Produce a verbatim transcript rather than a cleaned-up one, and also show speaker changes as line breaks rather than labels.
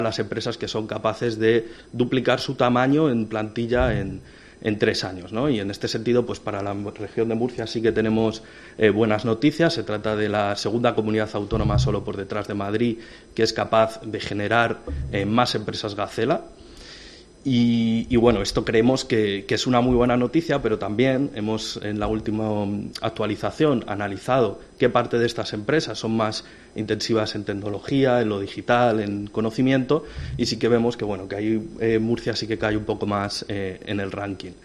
las empresas que son capaces de duplicar su tamaño en plantilla en, en tres años, ¿no? Y en este sentido, pues para la región de Murcia sí que tenemos eh, buenas noticias. Se trata de la segunda comunidad autónoma, solo por detrás de Madrid, que es capaz de generar eh, más empresas Gacela. Y, y bueno, esto creemos que, que es una muy buena noticia, pero también hemos en la última actualización analizado qué parte de estas empresas son más intensivas en tecnología, en lo digital, en conocimiento, y sí que vemos que bueno que ahí eh, Murcia sí que cae un poco más eh, en el ranking.